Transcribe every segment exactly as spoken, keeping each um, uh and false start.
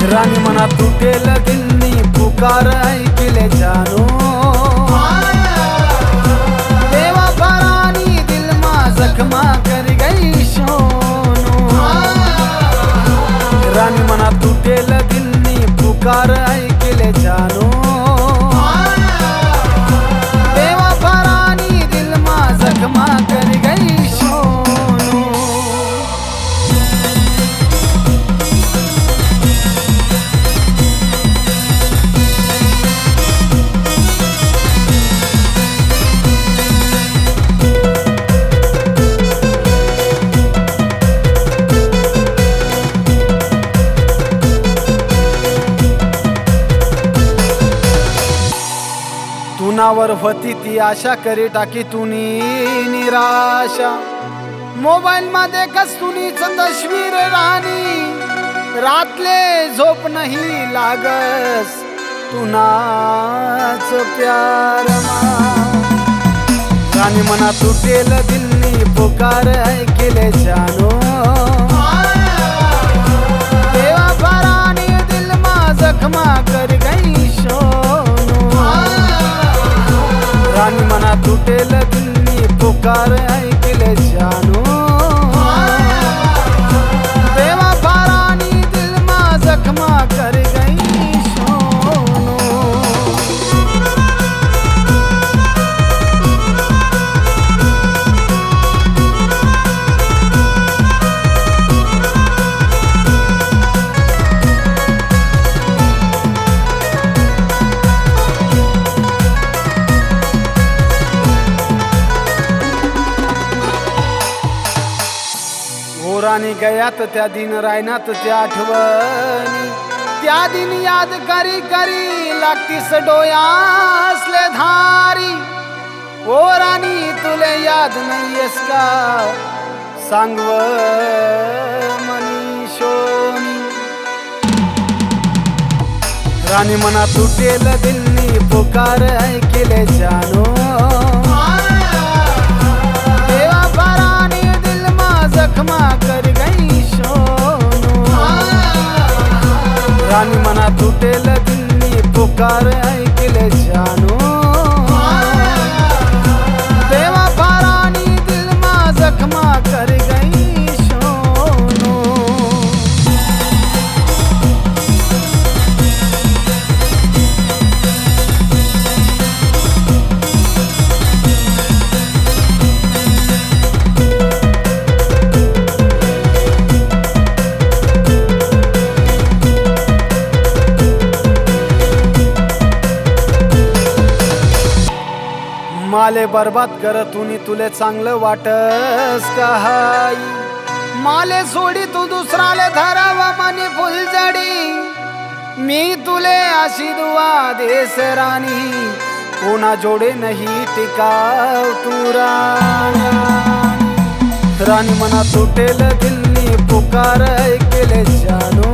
रानी मना तुटेल दिलनी पुकार ऐकले जानो देवा भरानी दिल मा जखमा कर गई सोनो रानी मना तुटेल दिलनी पुकार ऐकले जानो देवा भरानी दिल मा जखमा कर गई सोनो तुनावर होती ती आशा करे टाकी तुनी निराशा मोबाईल मध्ये कस तुनीच तस्वीर राणी रातले झोप नाही लागस तुनाच प्यार मा रानी मना तुटेल दिलनी पुकार ऐकले जानो देवा भरानी दिल मा जखमा कर गई सोनो रानी मना तुटेल दिलनी पुकार ऐकले जानो देवा भरानी दिल मा जखमा कर गई सोनो रानी गयात त्या दिन रायनात त्या आठवणी त्या दिन याद करी करी लागतीस डोयासले धारी ओ रानी तुले याद नाहीयस का सांगव मनीषोनी रानी मना तुटेल दिलनी पुकार ऐकले जानो देवा भरानी दिल मा जखमा कर गई सोनो रानी मना तुटेल दिलनी पुकार ऐकले जानो देवा भरानी दिल मा जखमा कर गई सोनो माले बर्बाद कर तुनी तुले चांगलं वाटस का हाई माले सोडी तू दुसराले धरावा मनी फुलझडी मी तुले अशी दुआ देस रानी कोणा जोडे नाही टिकाव तू रानी रानी मना तुटेल दिलनी पुकार ऐकले जानो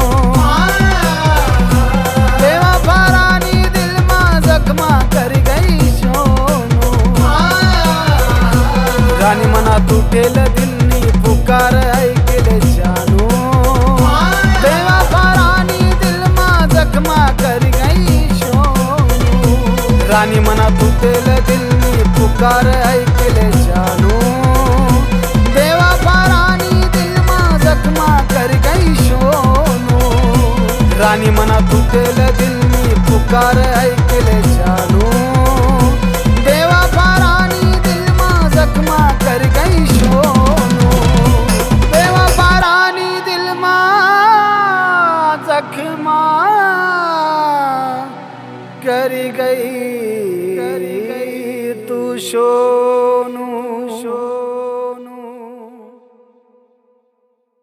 देवा भरानी दिल मा जखमा कर गई रानी मना तुटेल दिलनी पुकार ऐकले जानो देवा भरानी दिल मा जखमा कर गई सोनो रानी मना तुटेल दिलनी पुकार ऐकले जानो देवा भरानी दिल मा जखमा कर गई सोनो रानी मना तुटेल दिलनी पुकार ऐकले जानो देवा भरानी दिल मा जखमा कर गई सोनो देवा भरानी दिल मा जखमा कर गई कर गई तू सो